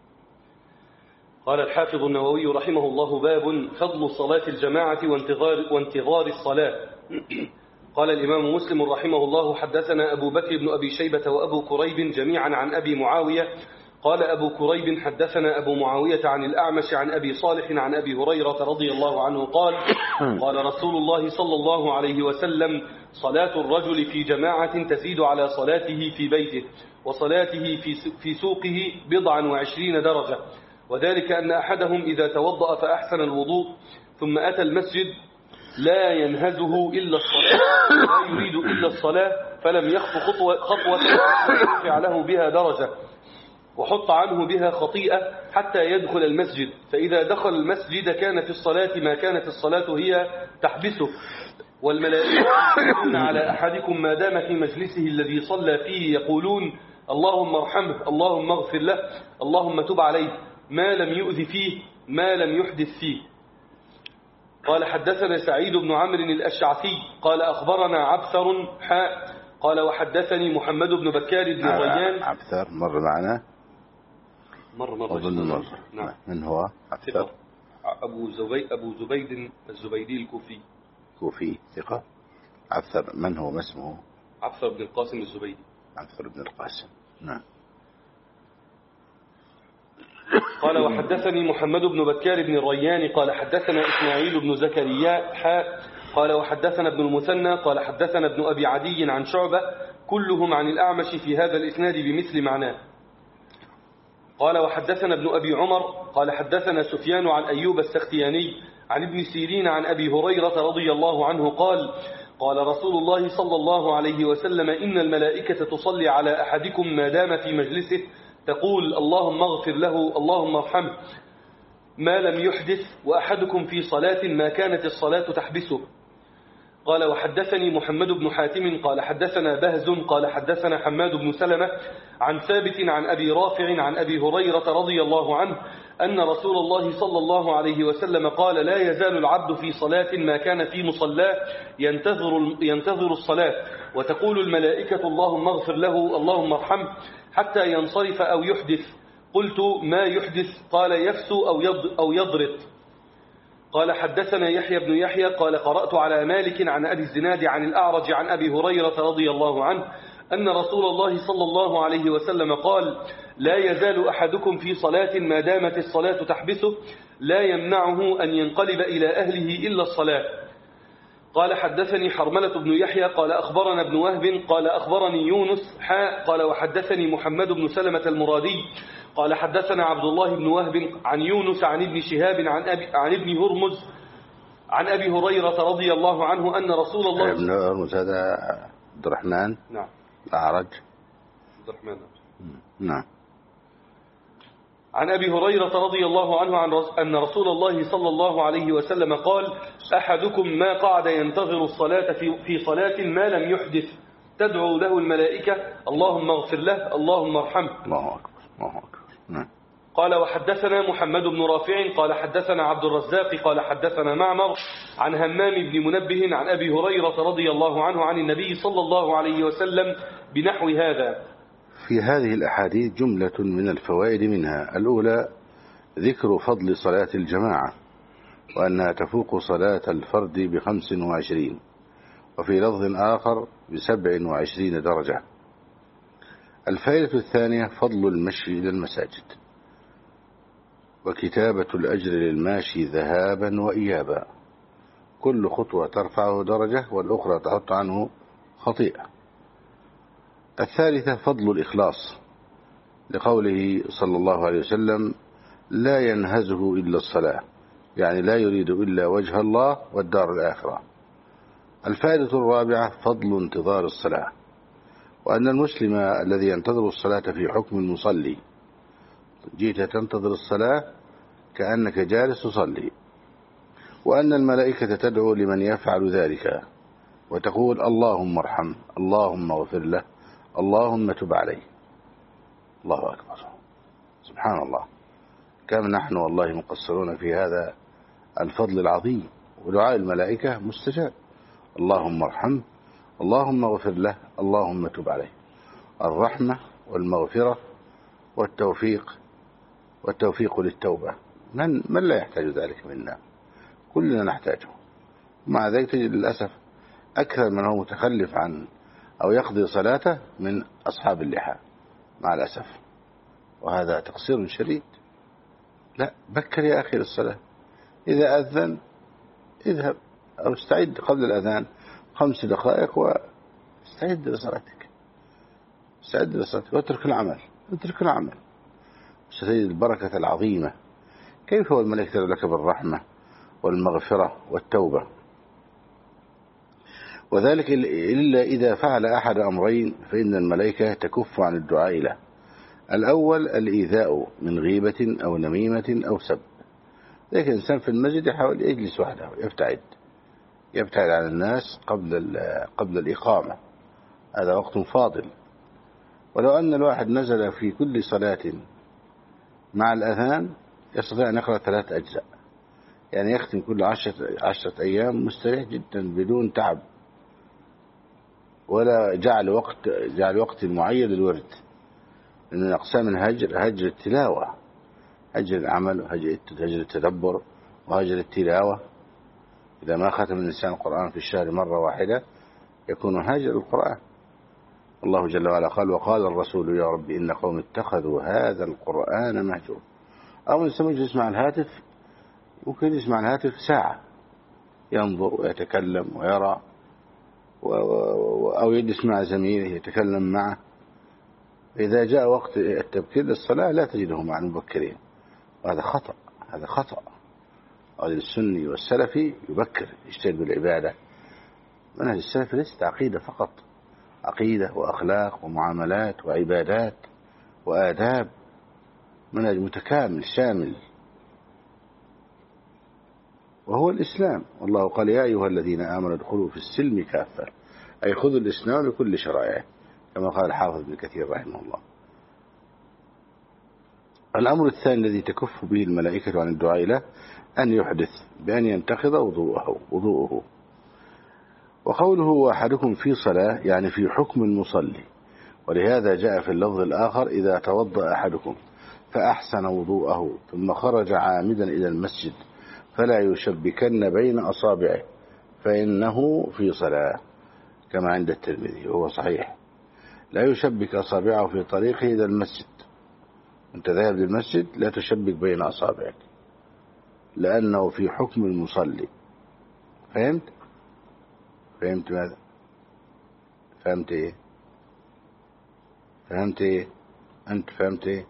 Speaker 2: قال الحافظ النووي رحمه الله: باب فضل صلاة الجماعة وانتظار الصلاة. قال الإمام مسلم رحمه الله: حدثنا أبو بكر بن أبي شيبة وأبو كريب جميعا عن أبي معاوية. قال أبو كريب: حدثنا أبو معاوية عن الأعمش عن أبي صالح عن أبي هريرة رضي الله عنه قال: قال رسول الله صلى الله عليه وسلم: صلاة الرجل في جماعة تزيد على صلاته في بيته وصلاته في سوقه 27 درجة، وذلك أن أحدهم إذا توضأ فأحسن الوضوء ثم أتى المسجد لا ينهزه إلا الصلاة، لا يريد إلا الصلاة، فلم يخط خطوة يرفع له بها درجة وحط عنه بها خطيئة حتى يدخل المسجد، فإذا دخل المسجد كان في الصلاة ما كانت الصلاة هي تحبسه، والملائكة يقولون على أحدكم ما دام في مجلسه الذي صلى فيه يقولون: اللهم ارحمه، اللهم اغفر له، اللهم تب عليه، ما لم يؤذ فيه، ما لم يحدث فيه. قال حدثنا سعيد بن عمرو الأشعثي قال أخبرنا عبثر قال وحدثني محمد بن بكار بن ريان.
Speaker 1: عبثر مر معنا،
Speaker 2: مر
Speaker 1: نعم. من هو عبثر؟
Speaker 2: أبو زبيد الزبيدي الكوفي
Speaker 1: ثقة. عبثر من هو؟ ما اسمه؟
Speaker 2: عبثر بن القاسم الزبيدي.
Speaker 1: عبثر بن القاسم. نعم.
Speaker 2: قال وحدثني محمد بن بكار بن الريان قال حدثنا إسماعيل بن زكريا قال وحدثنا ابن المثنى قال حدثنا ابن أبي عدي عن شعبة كلهم عن الأعمش في هذا الإسناد بمثل معناه. قال وحدثنا ابن أبي عمر قال حدثنا سفيان عن أيوب السختياني عن ابن سيرين عن أبي هريرة رضي الله عنه قال: قال رسول الله صلى الله عليه وسلم: إن الملائكة تصلي على أحدكم ما دام في مجلسه تقول: اللهم اغفر له، اللهم ارحمه، ما لم يحدث، وأحدكم في صلاة ما كانت الصلاة تحبسه. قال وحدثني محمد بن حاتم قال حدثنا بهز قال حدثنا حماد بن سلمة عن ثابت عن أبي رافع عن أبي هريرة رضي الله عنه أن رسول الله صلى الله عليه وسلم قال: لا يزال العبد في صلاة ما كان في مصلاه ينتظر الصلاة، وتقول الملائكة: اللهم اغفر له، اللهم ارحمه، حتى ينصرف أو يحدث. قلت: ما يحدث؟ قال: يفسو أو يضرط. قال حدثنا يحيى بن يحيى قال قرأت على مالك عن أبي الزناد عن الأعرج عن أبي هريرة رضي الله عنه أن رسول الله صلى الله عليه وسلم قال: لا يزال أحدكم في صلاة ما دامت الصلاة تحبسه لا يمنعه أن ينقلب إلى أهله إلا الصلاة. قال حدثني حرملة بن يحيى قال أخبرنا ابن وهب قال أخبرني يونس قال وحدثني محمد بن سلمة المرادي قال حدثنا عبد الله بن وهب عن يونس عن ابن شهاب عن ابن هرمز عن أبي هريرة رضي الله عنه أن رسول الله
Speaker 1: ابن هرمز هذا عبد الرحمن.
Speaker 2: نعم.
Speaker 1: الأعرج
Speaker 2: عبد الرحمن.
Speaker 1: نعم.
Speaker 2: عن أبي هريرة رضي الله عنه أن رسول الله صلى الله عليه وسلم قال: أحدكم ما قعد ينتظر الصلاة في صلاة ما لم يحدث تدعو له الملائكة: اللهم اغفر له، اللهم ارحمه.
Speaker 1: الله أكبر، الله أكبر. نعم.
Speaker 2: قال وحدثنا محمد بن رافع قال حدثنا عبد الرزاق قال حدثنا معمر عن همام بن منبه عن أبي هريرة رضي الله عنه عن النبي صلى الله عليه وسلم بنحو هذا.
Speaker 1: في هذه الأحاديث جملة من الفوائد، منها الأولى ذكر فضل صلاة الجماعة وأنها تفوق صلاة الفرد ب25، وفي لفظ آخر ب27 درجة. الفائدة الثانية فضل المشي إلى المساجد، وكتابة الأجر للماشي ذهابا وإيابا، كل خطوة ترفعه درجة والأخرى تحط عنه خطيئة. الثالثة فضل الإخلاص، لقوله صلى الله عليه وسلم: لا ينهزه إلا الصلاة، يعني لا يريد إلا وجه الله والدار الآخرة. الفائدة الرابعة فضل انتظار الصلاة، وأن المسلم الذي ينتظر الصلاة في حكم المصلي، جيت تنتظر الصلاة كأنك جالس تصلي، وأن الملائكة تدعو لمن يفعل ذلك وتقول: اللهم ارحم، اللهم اغفر له، اللهم تب عليه. الله أكبر، سبحان الله، كم نحن والله مقصرون في هذا الفضل العظيم، ودعاء الملائكة مستجاب: اللهم ارحم، اللهم اغفر له، اللهم تب عليه. الرحمة والمغفرة والتوفيق للتوبة، من لا يحتاج ذلك منا؟ كلنا نحتاجه. مع ذلك تجد للأسف أكثر من هو متخلف عن أو يقضي صلاته من أصحاب اللحى، مع الأسف، وهذا تقصير شديد. لا، بكر يا أخي للصلاة، إذا أذن اذهب أو استعد قبل الأذان 5 دقائق واستعد لصلاتك، واترك العمل، ستجد البركة العظيمة. كيف هو الملائكة تدعو لك بالرحمة والمغفرة والتوبة؟ وذلك إلا إذا فعل أحد أمرين فإن الملائكة تكف عن الدعاء له. الأول الإيذاء من غيبة أو نميمة أو سب، لكن الإنسان في المسجد يحاول يجلس وحده، يبتعد عن الناس قبل الإقامة، هذا وقت فاضل. ولو أن الواحد نزل في كل صلاة مع الأذان يستطيع أن يقرأ 3 أجزاء، يعني يختم كل 10 أيام مستريح جدا بدون تعب، ولا جعل وقت معين للورد. من أقسام الهجر هجر التلاوة، هجر العمل، وهجر التدبر، وهجر التلاوة. إذا ما ختم الإنسان القرآن في الشهر مرة واحدة يكون هاجر القرآن. الله جل وعلا قال: وقال الرسول يا رب إن قوم اتخذوا هذا القرآن مهجور. أو الإنسان يسمع الهاتف، ممكن يسمع الهاتف ساعة، ينظر ويتكلم ويرى، أو يجلس مع زميله يتكلم معه. إذا جاء وقت التبكير للصلاة لا تجده مع المبكرين، وهذا خطأ. السني والسلفي يبكر، يشتغل بالعبادة. منهج السلف ليست عقيدة فقط، عقيدة وأخلاق ومعاملات وعبادات وآداب، منهج متكامل شامل، وهو الإسلام. والله قال: يا أيها الذين آمنوا ادخلوا في السلم كافة، أي خذوا الإسلام بكل شرائعه، كما قال الحافظ ابن كثير رحمه الله. الأمر الثاني الذي تكف به الملائكة عن الدعاء له أن يحدث بأن ينتقض وضوءه. وقوله وأحدكم في صلاة يعني في حكم المصلي، ولهذا جاء في اللفظ الآخر: إذا توضأ أحدكم فأحسن وضوءه ثم خرج عامدا إلى المسجد فلا يشبكن بين أصابعه فإنه في صلاة، كما عند الترمذي، وهو صحيح. لا يشبك أصابعه في طريقه إلى المسجد، أنت ذاهب للمسجد لا تشبك بين أصابعك، لأنه في حكم المصلي. فهمت ماذا؟ فهمت إيه؟ أنت فهمت إيه؟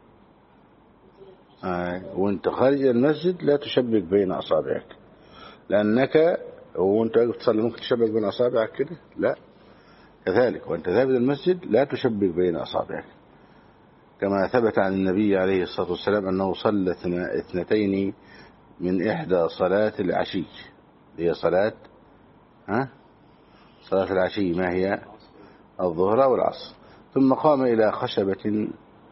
Speaker 1: وأنت خارج المسجد لا تشبك بين أصابعك، لأنك وأنت تصلي ممكن تشبك بين أصابعك كده، لا، كذلك وأنت ذاهب للمسجد لا تشبك بين أصابعك، كما ثبت عن النبي عليه الصلاة والسلام أنه صلى 2 من إحدى صلاة العشي، هي صلاة العشي، ما هي؟ الظهر أو العصر، ثم قام إلى خشبة،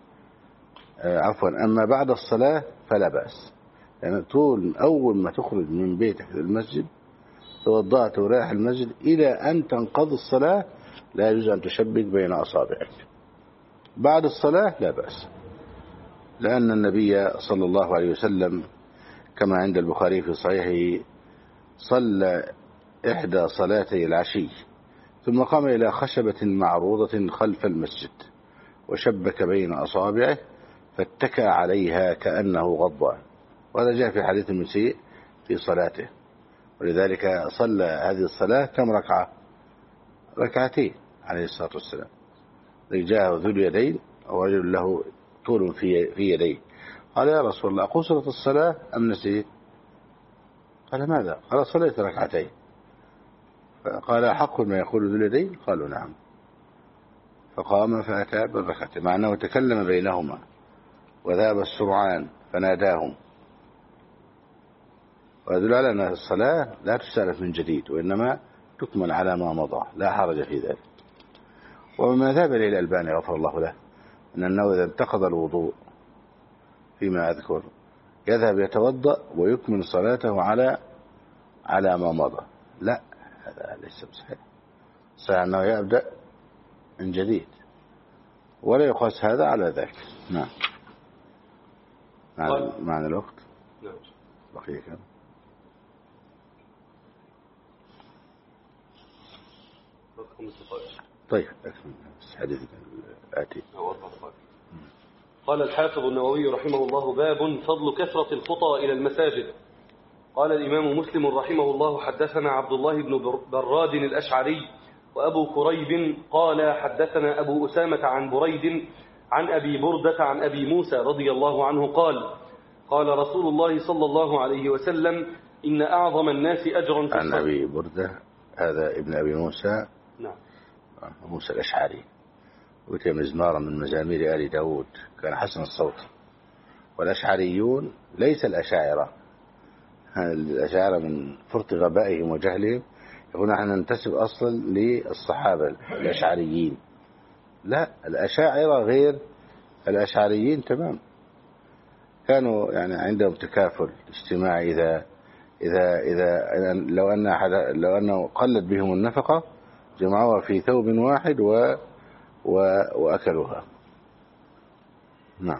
Speaker 1: أما بعد الصلاة فلا بأس، يعني طول أول ما تخرج من بيتك للمسجد توضأت ورايح المسجد إلى أن تنقضي الصلاة لا يجوز أن تشبك بين أصابعك. بعد الصلاة لا بأس، لأن النبي صلى الله عليه وسلم كما عند البخاري في صحيحه صلى إحدى صلاتي العشي ثم قام إلى خشبة معروضة خلف المسجد وشبك بين أصابعه فاتكى عليها كأنه غضبان، وهذا جاء في حديث المسيء في صلاته، ولذلك صلى هذه الصلاة كم ركعة؟ ركعتين عليه الصلاة والسلام. جاء ذو اليدين أو رجل له طول في يديه، قال يا رسول الله قصرت الصلاة أم نسيت؟ قال ماذا؟ قال صليت ركعتين. فقال حق ما يقول ذو اليدين؟ قالوا نعم. فقام فأتى بالركعتين، مع أنه تكلم بينهما وذهب السرعان فناداهم، ويدل على أن الصلاة لا تسالف من جديد، وإنما تكمل على ما مضى، لا حرج في ذلك. ومما ذهب إليه الألباني غفر الله له أن النووي إذا انتقض الوضوء فيما أذكر يذهب يتوضأ ويكمل صلاته على ما مضى. لا، هذا ليس بصحيح. صحيح أنه يبدأ من جديد، ولا يقاس هذا على ذاك. نعم. معنى الوقت.
Speaker 2: نعم.
Speaker 1: بقي كم؟ طيب أكمل الحديث الآتي.
Speaker 2: قال الحافظ النووي رحمه الله: باب فضل كثرة الخطى إلى المساجد. قال الإمام مسلم رحمه الله: حدثنا عبد الله بن براد الأشعري وأبو كريب قال حدثنا أبو أسامة عن بريد عن أبي بردة عن أبي موسى رضي الله عنه قال: قال رسول الله صلى الله عليه وسلم: إن أعظم الناس أجرا في
Speaker 1: عن أبي بردة، هذا ابن أبي موسى.
Speaker 2: نعم.
Speaker 1: موسى الأشعري، وتي مزمارا من مزامير آل داود، كان حسن الصوت. والأشعريون ليس الأشاعرة، الأشاعرة من فرط غبائهم وجهلهم يقولون نحن ننتسب أصلا للصحابة الأشعريين. لا، الأشاعرة غير الأشعريين تمام. كانوا يعني عندهم تكافل اجتماعي، إذا لو أنه قلت بهم النفقة جمعوها في ثوب واحد وأكلوها. نعم.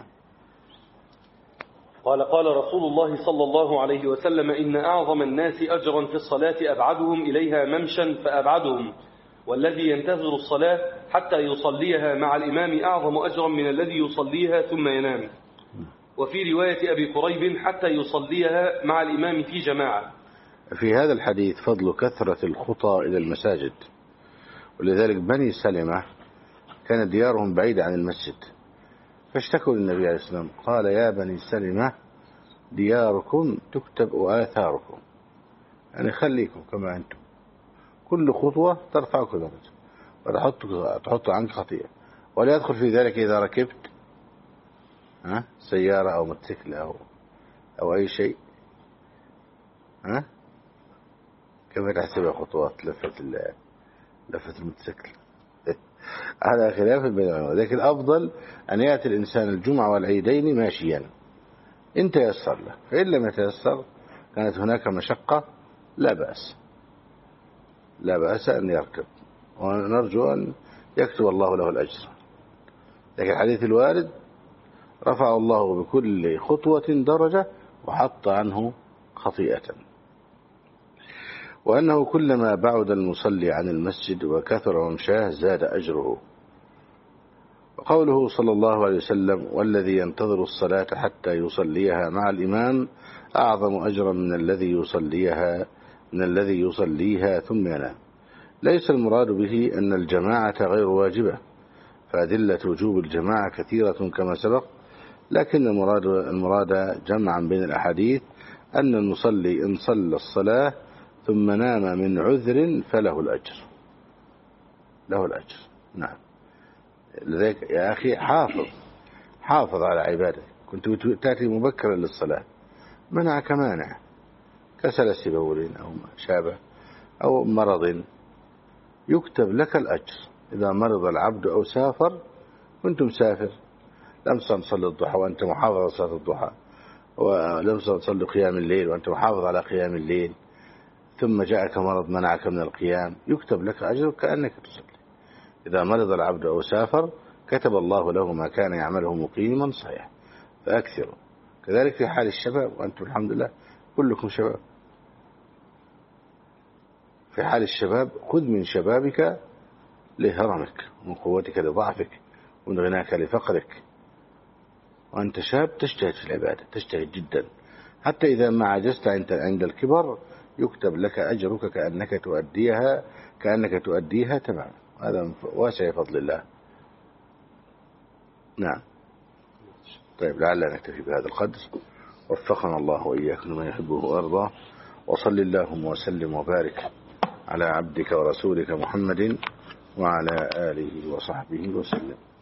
Speaker 2: قال رسول الله صلى الله عليه وسلم: إن أعظم الناس أجرا في الصلاة أبعدهم إليها ممشا فأبعدهم، والذي ينتظر الصلاة حتى يصليها مع الإمام أعظم أجرا من الذي يصليها ثم ينام. وفي رواية أبي كريب: حتى يصليها مع الإمام في جماعة.
Speaker 1: في هذا الحديث فضل كثرة الخطى إلى المساجد، ولذلك بني سلمة كانت ديارهم بعيدة عن المسجد، فاشتكوا للنبي عليه الصلاة والسلام قال: يا بني سلمة دياركم تكتب آثاركم، يعني خليكم كما أنتم، كل خطوة ترفعك درجة وتحط عنك خطيئة. ولا يدخل في ذلك إذا ركبت سيارة أو موتوسيكل أو أي شيء، كما تحسبها خطوات لفة الموتوسيكل. هذا خلاف بين العلماء، لكن الأفضل أن يأتي الإنسان الجمعة والعيدين ماشيا إن تيسر له، فإن لم يتيسر كانت هناك مشقة لا بأس أن يركب، ونرجو أن يكتب الله له الأجر. لكن الحديث الوارد: رفع الله بكل خطوة درجة وحط عنه خطيئة، وأنه كلما بعد المصلي عن المسجد وكثر ممشاه زاد أجره. وقوله صلى الله عليه وسلم: والذي ينتظر الصلاة حتى يصليها مع الإمام أعظم أجرا من الذي يصليها ثم ينام. ليس المراد به أن الجماعة غير واجبة، فأدلة وجوب الجماعة كثيرة كما سبق، لكن المراد جمعا بين الأحاديث أن المصلي إن صلى الصلاة ثم نام من عذر فله الأجر، له الأجر. نعم. لذلك يا أخي حافظ على عبادك. كنت تأتي مبكرا للصلاة، منعك مانع كسلس بول أو ما شابه أو مرض، يكتب لك الأجر. إذا مرض العبد أو سافر، كنت مسافر لم تصلي الضحى وأنت محافظ على صلاة الضحى، ولم تصلي قيام الليل وأنت محافظ على قيام الليل، ثم جاءك مرض منعك من القيام، يكتب لك أجر كأنك تصلي. إذا مرض العبد أو سافر كتب الله له ما كان يعمله مقيما صحيح، فأكثروا. كذلك في حال الشباب، وأنتم الحمد لله كلكم شباب. في حال الشباب خذ من شبابك لهرمك، ومن قوتك لضعفك، ومن غناك لفقرك. وأنت شاب تجتهد في العبادة، تجتهد جدا. حتى إذا ما عجزت عند الكبر يكتب لك أجرك كأنك تؤديها تمام. هذا واسع فضل الله. نعم. طيب لعلنا نكتفي بهذا القدر، وفقنا الله وإياكم لما يحبه وأرضاه، وصل اللهم وسلم وبارك على عبدك ورسولك محمد وعلى آله وصحبه وسلم.